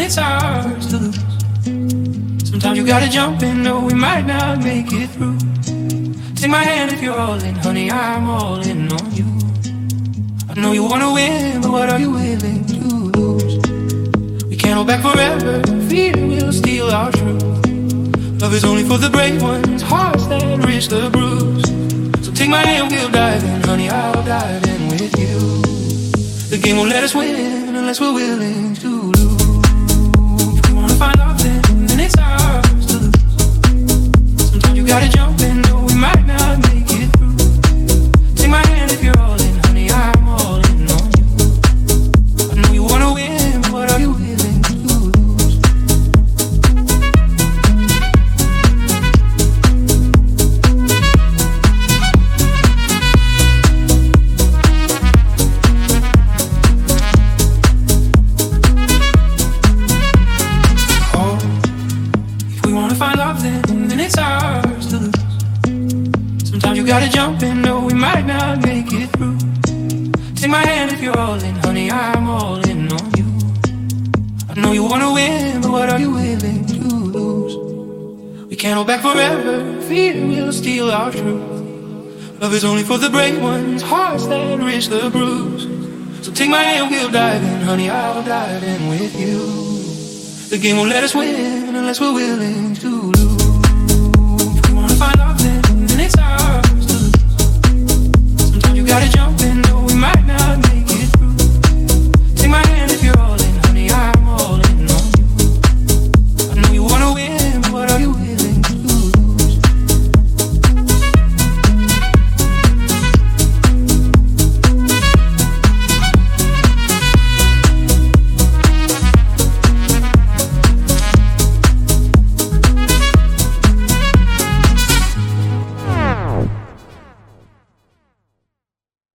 it's ours to lose. Sometimes you gotta jump in, though we might not make it through. Take my hand if you're all in, honey, I'm all in on you. I know you wanna win, but what are you willing to lose? We can't hold back forever, fear will steal our truth. Love is only for the brave ones, hearts that risk the bruise. So take my hand, we'll dive in, honey, I'll dive in with you. The game won't let us win unless we're willing to lose. If we wanna find love, then it's ours to lose. Sometimes you gotta jump in, though we might not make it through. Take my hand if you're all in, honey, I'm all in on you. I know you wanna win, but what are you willing to lose? Oh, if we wanna find love, then it's ours to lose. Sometimes you gotta jump in, though we might not make it through. Take my hand if you're all in, honey, I'm all in on you. I know you wanna win, but what are you willing to lose? We can't hold back forever, fear will steal our truth. Love is only for the brave ones, hearts that risk the bruise. So take my hand, we'll dive in, honey, I'll dive in with you. The game won't let us win unless we're willing to lose.